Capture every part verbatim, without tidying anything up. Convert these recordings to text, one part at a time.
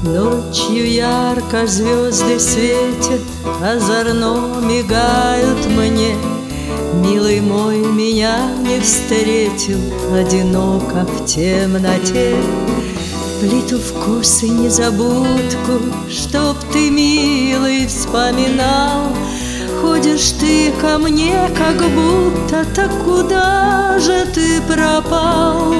Ночью ярко звезды светят, озорно мигают мне. Милый мой меня не встретил, одиноко в темноте. Плиту вкус и незабудку, чтоб ты, милый, вспоминал. Ходишь ты ко мне, как будто, так куда же ты пропал?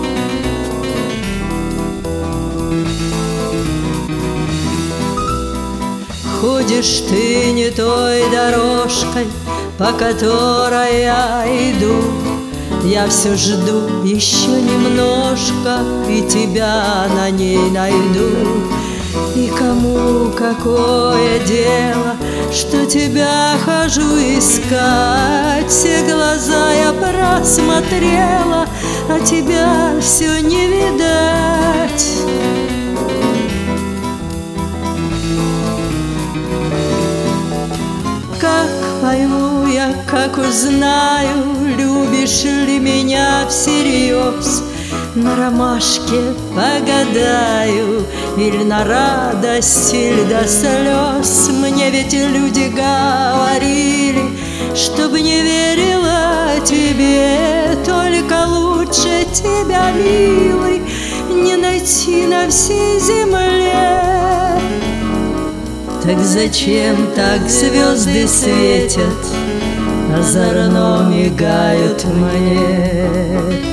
Ходишь ты не той дорожкой, по которой я иду. Я все жду еще немножко, и тебя на ней найду. И кому какое дело, что тебя хожу искать? Все глаза я просмотрела, а тебя все не видать. Как пойму я, как узнаю, любишь ли меня всерьез? На ромашке погадаю, или на радость, или до слез. Мне ведь люди говорили, чтоб не верила тебе, только лучше тебя, милый, не найти на всей земле. Так зачем так звезды светят, озорно мигают мне?